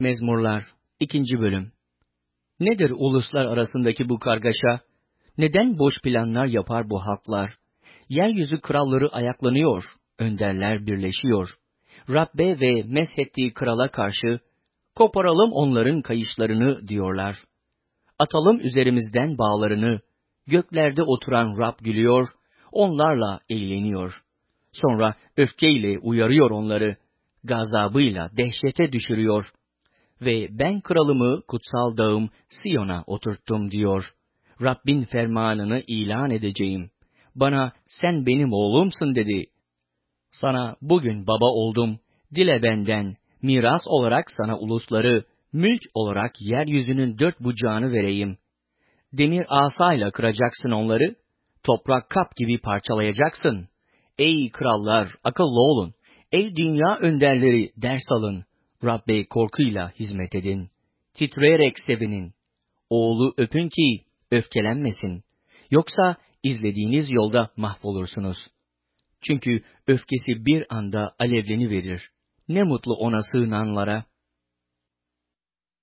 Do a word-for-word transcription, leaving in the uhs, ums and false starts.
Mezmurlar ikinci Bölüm. Nedir uluslar arasındaki bu kargaşa? Neden boş planlar yapar bu halklar? Yeryüzü kralları ayaklanıyor, önderler birleşiyor. Rabbe ve meshettiği krala karşı, koparalım onların kayışlarını diyorlar. Atalım üzerimizden bağlarını, göklerde oturan Rab gülüyor, onlarla eğleniyor. Sonra öfkeyle uyarıyor onları, gazabıyla dehşete düşürüyor. Ve ben kralımı kutsal dağım Siyon'a oturttum diyor. Rabbin fermanını ilan edeceğim. Bana sen benim oğlumsun dedi. Sana bugün baba oldum. Dile benden, miras olarak sana ulusları, mülk olarak yeryüzünün dört bucağını vereyim. Demir asayla kıracaksın onları, toprak kap gibi parçalayacaksın. Ey krallar, akıllı olun. Ey dünya önderleri, ders alın. Rabbe korkuyla hizmet edin. Titreyerek sevinin. Oğlu öpün ki öfkelenmesin. Yoksa izlediğiniz yolda mahvolursunuz. Çünkü öfkesi bir anda alevleniverir. Ne mutlu ona sığınanlara.